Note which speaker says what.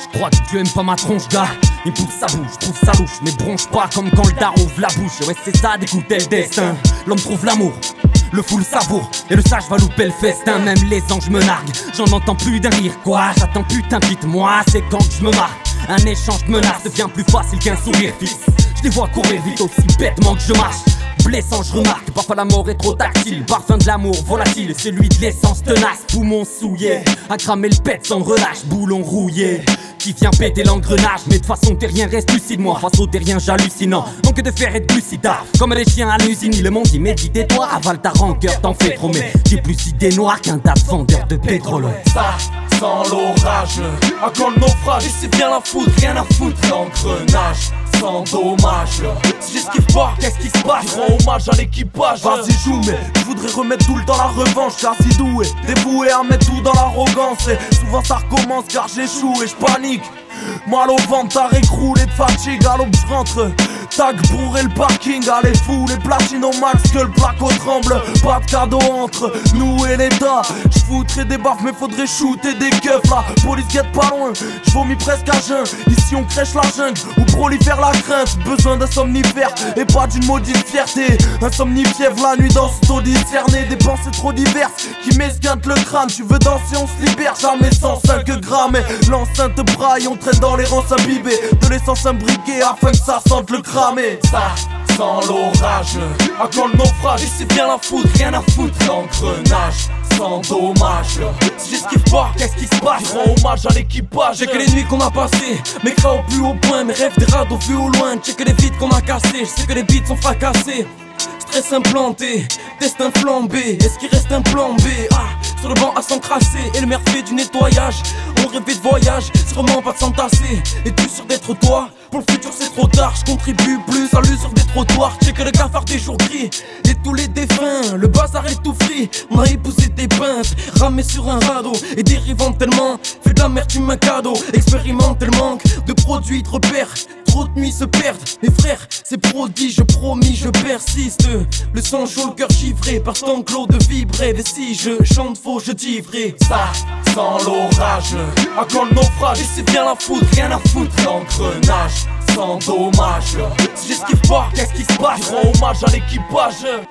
Speaker 1: Crois que tu aimes pas ma tronche, gars. Il pousse sa bouche, trouve ça louche, mais bronche pas comme quand le daron ouvre la bouche. Ouais, c'est ça d'écouter le destin. L'homme trouve l'amour, le fou le savoure, et le sage va louper le festin. Même les anges me narguent, j'en entends plus d'un rire. Quoi, j'attends putain vite, moi c'est quand que je me marre. Un échange de menaces devient plus facile qu'un sourire fixe. Je les vois courir vite aussi bêtement que je marche. Blessant, je remarque, parfois la mort est trop tactile. Parfum de l'amour volatile, celui de l'essence tenace. Poumon souillé, à cramer le pet sans relâche. Boulon rouillé, qui vient péter l'engrenage. Mais de façon terrien reste lucide, moi face au terrien j'hallucinant. Manque de fer et de glucidas, comme les chiens à l'usine. Le monde dit médite-toi, avale ta rancœur, t'en fais trop. Mais j'ai plus d'idées noires qu'un tas de vendeur de pétrole.
Speaker 2: Ça sans l'orage, à quand le naufrage. Et c'est bien la foudre, rien à foutre. L'engrenage sans dommage. Si j'esquive pas, qu'est-ce qui se passe? Je rends hommage à l'équipage. Vas-y joue, mais je voudrais remettre tout dans la revanche. Car si doué, dévoué à mettre tout dans l'arrogance. Et souvent ça recommence car j'échoue et je panique. Mal au ventre, t'as écroulé de fatigue. À l'aube je rentre, tag bourré le parking. Allez fou, les platines au max que le placo tremble. Pas de cadeau entre nous et l'État. J'foutrais des baffes mais faudrait shooter des keufs. La police guette pas loin, j'vomis presque à jeun. Ici on crèche la jungle, où prolifère la crainte. Besoin d'un somnifère et pas d'une maudite fierté. Un somnifièvre la nuit dans ce taux discerné. Des pensées trop diverses qui m'esquintent le crâne. Tu veux danser, on se libère, jamais 105 grammes. Et l'enceinte braille, on traîne dans les rances imbibées. De l'essence imbriquée afin que ça sente le cramé. Ça sans l'orage, à quand le naufrage. Et c'est bien la foudre, rien à foutre. L'engrenage sans dommage. Si j'esquive pas, qu'est-ce qui se passe? Je rends hommage à l'équipage. Check les nuits qu'on a passées, mes cras au plus haut point. Mes rêves des radeaux vus au loin. Check les vides qu'on a cassés, je sais que les beats sont fracassés. Stress implanté, destin flambé. Est-ce qu'il reste un plan B? Sur le banc à s'encrasser et le maire fait du nettoyage. On rêvait de voyage, c'est vraiment pas de s'entasser. Es-tu sûr d'être toi? Pour le futur c'est trop tard. Je contribue plus à l'usure des trottoirs. Check le cafard des jours gris et tous les défunts. Le bazar est tout frit, on a épousé des peintres. Ramé sur un radeau et dérivant tellement. Fais de la merde, tu m'as cadeau. Expérimente le manque de produits, te repères. Trop de nuits se perdent, mes frères, c'est prodige, je promis, je persiste. Le sang chaud, le cœur givré, par ton clos de vibrer. Mais si je chante faux, je dis vrai. Ça, sans l'orage, à quand le naufrage. Et c'est bien la foudre, rien à foutre. L'engrenage, sans dommage. Si j'esquive pas, qu'est-ce qui se passe? Je rends hommage à l'équipage.